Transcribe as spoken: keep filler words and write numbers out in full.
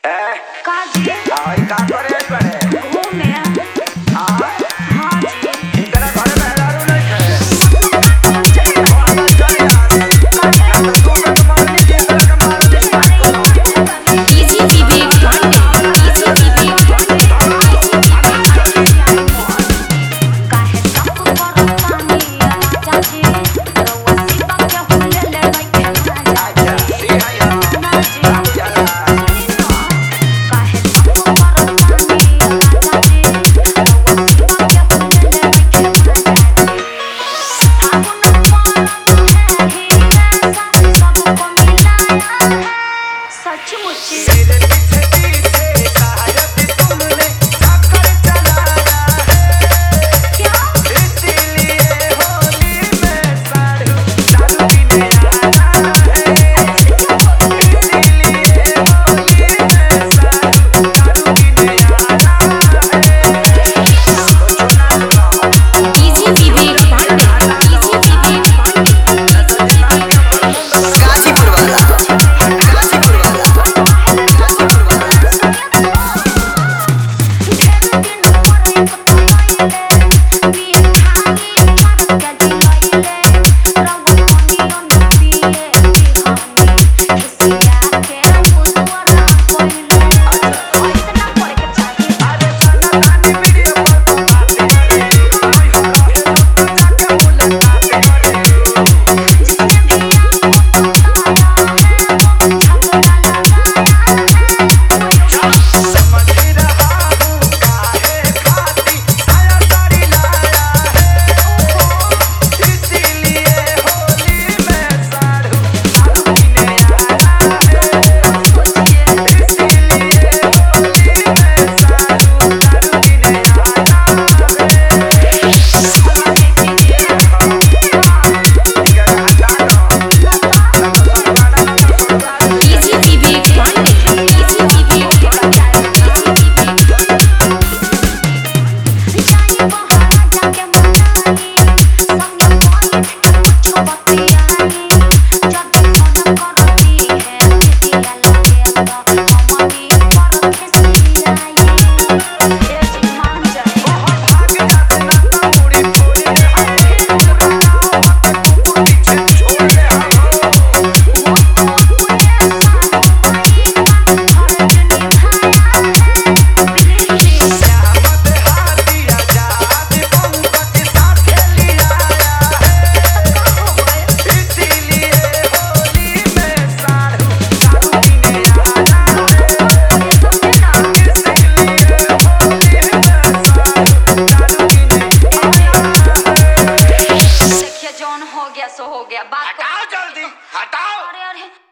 का जी आई का करे बड़े घूमे हां हाँ जी इनकरा घर में दारू नहीं है और चल यार ना तो तुम तो मार लीजिए इनकरा का मार दे इजी बीबी इजी बीबी काहे सब पर पानी चाची रवसी बके हुले ले गई अच्छा सी है यार ना जी चला काहे सब पर पानी चाची रवसी बके हुले ले गई फागुन पान है ही ऐसा सबको मिलाया है सचमुच तेरे पीछे पीछे कायद तुमने आकर चलाया है क्या इसीलिए होली में सारू दारू पीने आना है इसीलिए होली में सारू दारू पीने आना है इजी बीबी इजी बीबी गाजीपुर वाला गाजीपुर वाला गाजीपुर वाला अरे सनातनी वीडियो पर तो बातें करे आई हो रहे तो जाके मुलाकात करे समझ रहा हूँ काहे खाती आया सारी लाया है इसीलिए होली में सारू दारू पीने आना है इसीलिए होली में सारू दारू पीने आना है इजी बीबी इजी बीबी जाई बहाना जाके मनाई संग पॉइंट कुछ बतियाई जब फोन करती है बिटिया लगे तो मम्मी पर खिसियाई ए जी मान जाए भाग जाते ना तो मुड़ी फोड़ी रे हम पुराना मत तू पीछे छोड़ दे हम वो तो पूरे सारी फर्ज निभाया है प्लीज श्यामत हाथी आजाद पंकज साथे लिया है इसीलिए होली में सारू दारू पीने आना है इसीलिए होली में सारू दारू पीने आना है देखिए जौन हो गया सो हो गया बात हटाओ जल्दी हटाओ अरे अरे